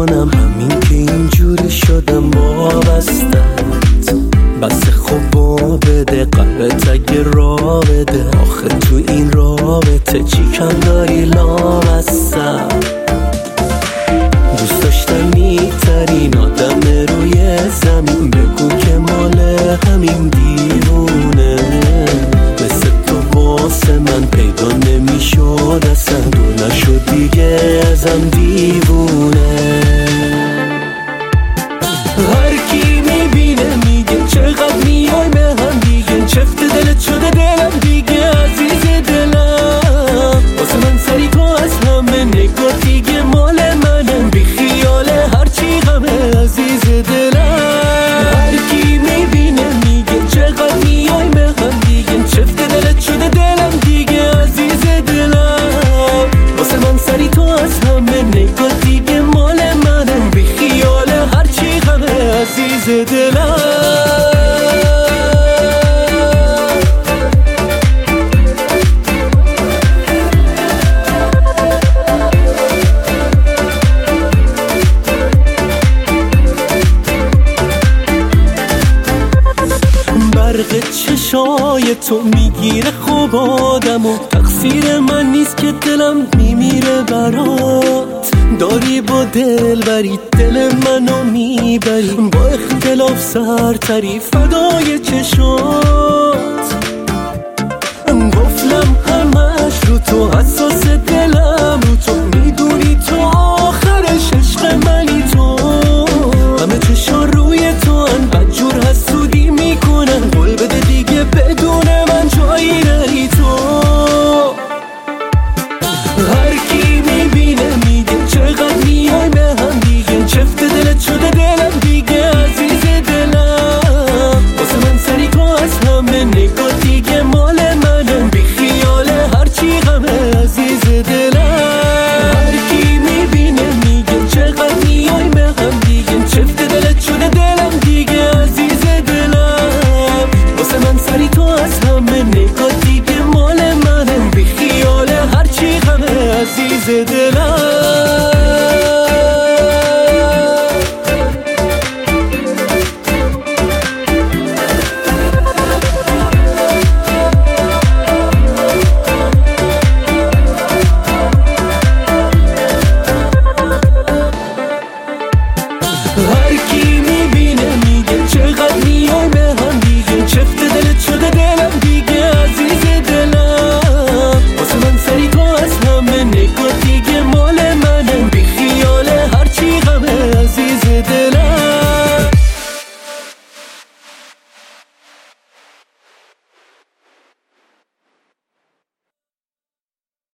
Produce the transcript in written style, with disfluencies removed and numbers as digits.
کنم همین که اینجوری شدم وابستت. بس خوب بده قلبت اگه را بده، آخه تو این رابطه چی کم داری لامصب. دوست داشتنی ترین آدم روی زمین، بگو که مال همین دیوونه. مثل تو واسه من پیدا نمیشد اصلا، دور نشد دیگه ازم دیوونه. هر کی میبینه میگه چقدر میای به هم دیگه، چفت دلت شده دلم دیگه عزیز دلم. واسه من سری تو از همه نگاه دیگه مال منم، بی خیاله هرچی غمه عزیز دلم. هر کی میبینه میگه چقدر میای به هم دیگه، چفت دلت شده دلم دیگه عزیز دلم. واسه من سری تو از همه نگاه دیگه مال منم، بی خیاله هرچی غمه عزیز دلم. برق چشای تو میگیره خوب آدمو، تقصیر من نیست که دلم میمیره برات. داری با دل بری دل منو میبری، با اختلاف سرتری فدای چشات. گفتم همش رو تو، حساس دلم رو تو، میدونی تو آخرش عشق منی تو. همه چشان روی تو ان بدجور حسودی میکنن، قول بده دیگه بدون من جایی نری تو. هر کی میبینه میگه چقدر میای به هم دیگه، چفت دلت شده دلم دیگه عزیز دلم. واسه من سری تو از همه نگاه دیگه مال منم، بی خیاله هرچی غمه عزیز دلم. هر کی میبینه میگه چقدر میای به هم دیگه، چفت دلت شده دلم دیگه عزیز دلم. واسه من سری تو از همه نگاه دیگه مال منم، بی خیاله هرچی غمه عزیز دلم.